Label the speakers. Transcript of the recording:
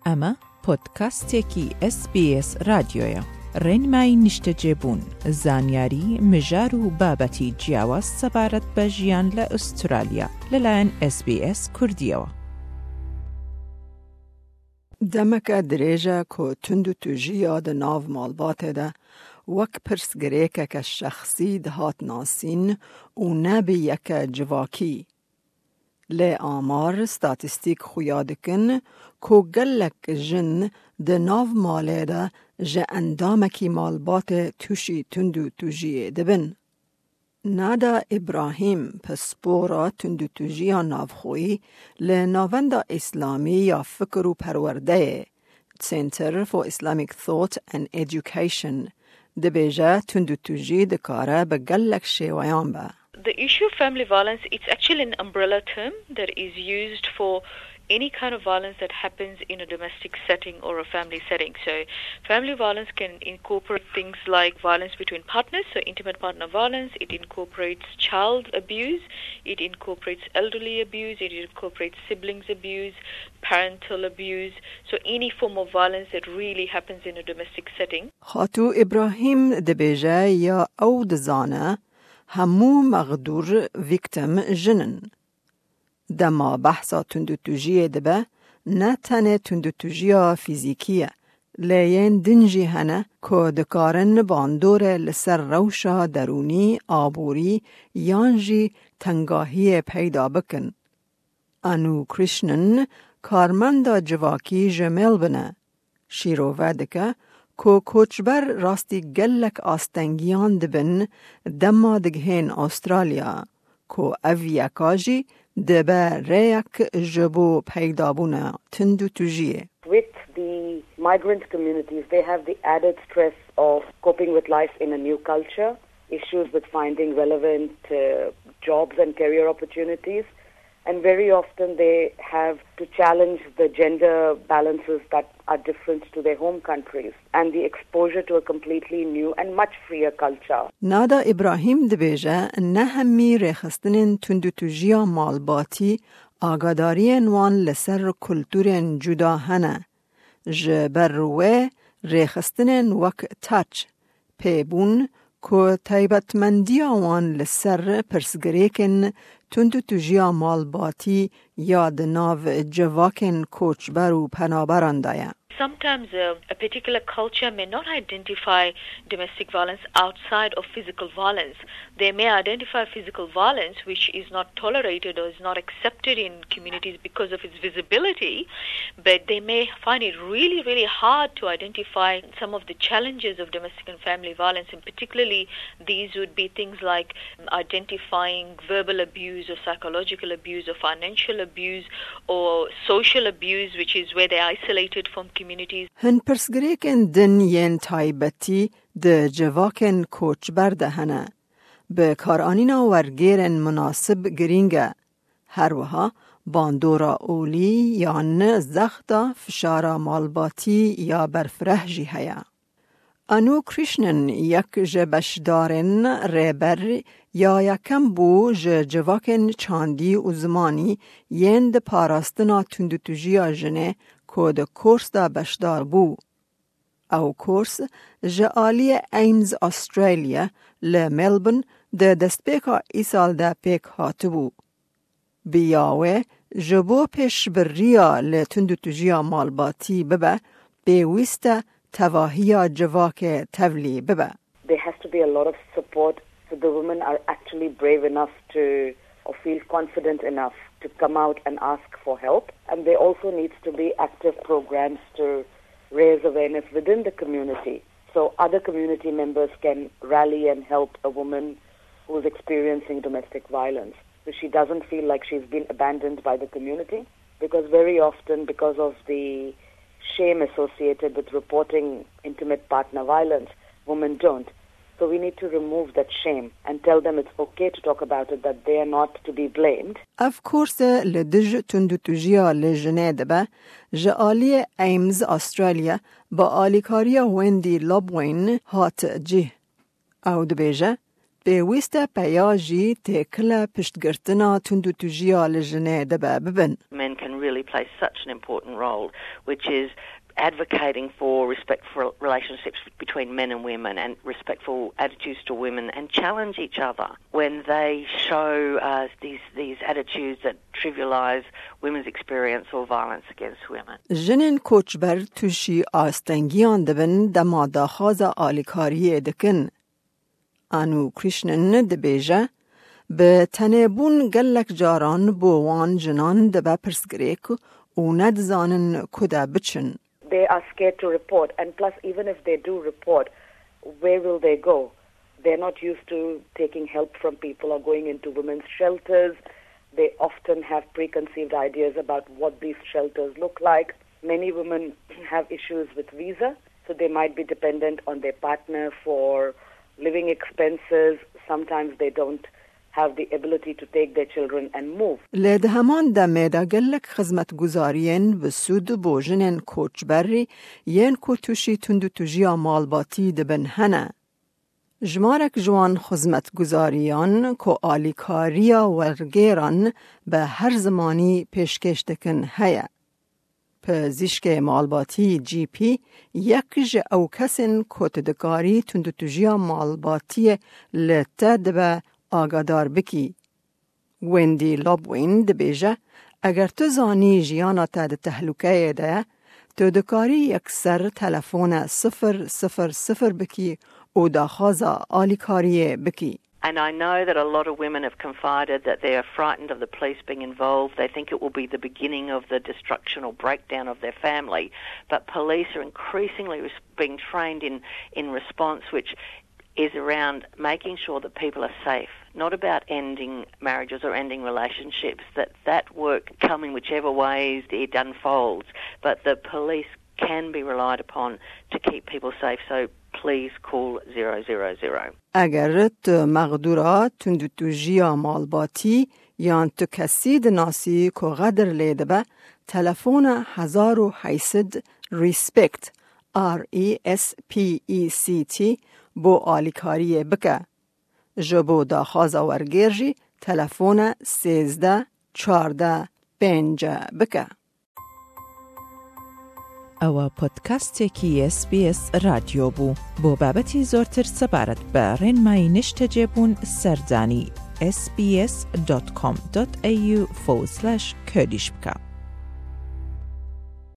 Speaker 1: اما پودکاستێکی SBS رادیۆیە. ڕێنمای نیشتەجێبوون، زانیاری، مژار و بابەتی جیاواز سەبارەت بە ژیان لە ئوسترالیا لەلایەن SBS کوردیەوە.
Speaker 2: دەمەکە درێژە کۆ تund و توژیە دە ناو ماڵباتێدا وەک پرسگرێکەکە شەخصی دەهات ناسین و نەبی یەکە جواکی. لێ ئامار ستاتیستیک خویا دکن کۆ گەلک ژن دە ناو ماڵێدا ژە ئەندامەکی ماڵباتێ تووشی تund و توژیە دەبن. نادا ئیبراهیم پسپۆرە تund و توژیە ناوخۆیی لە ناوەندا ئیسلامی یا فکر و پەروەردەیە Center for Islamic Thought and Education دەبێژە تund و توژی دەکارە بە گەلک شێوەیان بە.
Speaker 3: The issue of family violence, it's actually an umbrella term that is used for any kind of violence that happens in a domestic setting or a family setting. So family violence can incorporate things like violence between partners, so intimate partner violence. It incorporates child abuse. It incorporates elderly abuse. It incorporates siblings abuse, parental abuse. So any form of violence that really happens in a domestic setting.
Speaker 2: خاتو إبراهيم دبيجا يا أو دزانا همو مغدور victim جنن. دما بحثا تند و توژیه دبه نه تنه تند و توژیه فیزیکیه لیین دنجی هنه که دکارن باندوره لسر روشا درونی آبوری یانجی تنگاهی پیدا بکن. انو کریشنن کارمندا جواکی جمل بنه. شیروه دکه که کوچبر راستی گلک آستنگیان دبن دما دگهین استرالیا که اویکاجی دبا ریک جبو پیدابونه تندو توجیه.
Speaker 4: With the migrant communities, they have the added stress of coping with life in a new culture, issues with finding relevant jobs and career opportunities, and very often they have to challenge the gender balances that are different to their home countries and the exposure to a completely new and much freer culture.
Speaker 2: نادا إبراهيم دبيجا نهمي رخصتنين تندو توجيا مالباتي آگادارين وان لسر كلتورين جدا هنه. جبروه رخصتنين وك تاچ پیبون که تایبتمندیا وان لسر پرسگریکن تند و توجیا مالباتی یا دناو جواکن کوچبر و پنابران دایا.
Speaker 3: Sometimes a particular culture may not identify domestic violence outside of physical violence. They may identify physical violence which is not tolerated or is not accepted in communities because of its visibility, but they may find it really, really hard to identify some of the challenges of domestic and family violence, and particularly these would be things like identifying verbal abuse or psychological abuse or financial abuse or social abuse, which is where they're isolated from communities.
Speaker 2: هن پرسگریکن دن ین تایبتی ده جواکن کوچبر دهنه. به کارانینا ورگیرن مناسب گرینگه. هر وها باندورا اولی یا نه زختا فشارا مالباتی یا برفرهجی هیا. انو کریشنن یک جبشدارن ریبر یا یکم بو جواکن چاندی و زمانی ین ده پاراستنا تندوتوژیا جنه که ده کورس دا بشدار بو. او کورس جعالی ایمز استرالیا لملبن ده دستپیکا ای سال ده پیک هاتو بو. بیاوه جبو پیش بریا لتندوتوژیا مالباتی ببه بیویسته تواهی جواک تولی ببه.
Speaker 4: There has to be a lot of support so the women are actually brave enough to or feel confident enough to come out and ask for help. And there also needs to be active programs to raise awareness within the community so other community members can rally and help a woman who's experiencing domestic violence so she doesn't feel like she's been abandoned by the community, because very often because of the shame associated with reporting intimate partner violence, women don't. So we need to remove that shame and tell them it's okay to talk about it, that they are not to be blamed.
Speaker 2: Of course, لدج تندوتوژیا لجنه دبه جعالی ایمز استرالیا با آلیکاریا ویندی لابوین هات جه. او دبیجه به ویسته پیاجی تکل پشتگرتنا تندو تجیا لجنه دبا ببن.
Speaker 5: Men can really play such an important role, which is advocating for respectful relationships between men and women and respectful attitudes to women, and challenge each other when they show these attitudes that trivialize women's experience or violence against women.
Speaker 2: جنین کوچبر توشی آستنگیان دبن دما داخاز آلیکاری دکن. آنو کریشنن دبیجه به تنبون گلک جاران بوان جنان دبا پرسگریک و ندزانن کدا بچن.
Speaker 4: They are scared to report, and plus even if they do report, where will they go? They're not used to taking help from people or going into women's shelters. They often have preconceived ideas about what these shelters look like. Many women have issues with visa, so they might be dependent on their partner for living expenses. Sometimes they don't have the ability to take their children and move.
Speaker 2: لد همان دمیدا گلک خدمت گزارین به سود بوجنن کوچبری ین کوتوشی تندو تجیا مالباتی دبن هنه. جمارک جوان خدمت گزاریان کو آلیکاریا ورگیران به هر زمانی پیشکش دکن هیا. پزشک مالباتی جی پی یک او کسین کوتدکاری تندو تجیا مالباتی لته دبه آگادار بکی. ویندی لابوین دبیجه اگر تو زانی جیانا تا ده تحلوکه ده تو دکاری یکسر تلفون 000 بکی او داخازا آلیکاریه بکی.
Speaker 5: And I know that a lot of women have confided that they are frightened of the police being involved. They think it will be the beginning of the destruction or breakdown of their family. But police are increasingly being trained in response, which is around making sure that people are safe, not about ending marriages or ending relationships, that work come in whichever ways it unfolds, but the police can be relied upon to keep people safe, so please call 000.
Speaker 2: اگر تو مقدورات تندو تجیا مالباتی یا تو کسی دناسی که غدر لیده به تلفون 1800 RESPECT RESPECT بو آلیکاری بکه. جبو داخاز ورگیرجی تلفون 13 14 5 بکه.
Speaker 1: ئەوە پۆدکاستێکی SBS رادیۆ بوو بۆ بابەتی زۆرتر سەبارەت بە ڕێنمایی نیشتەجێبوون سەردانی sbs.com.au/kurdish بکە.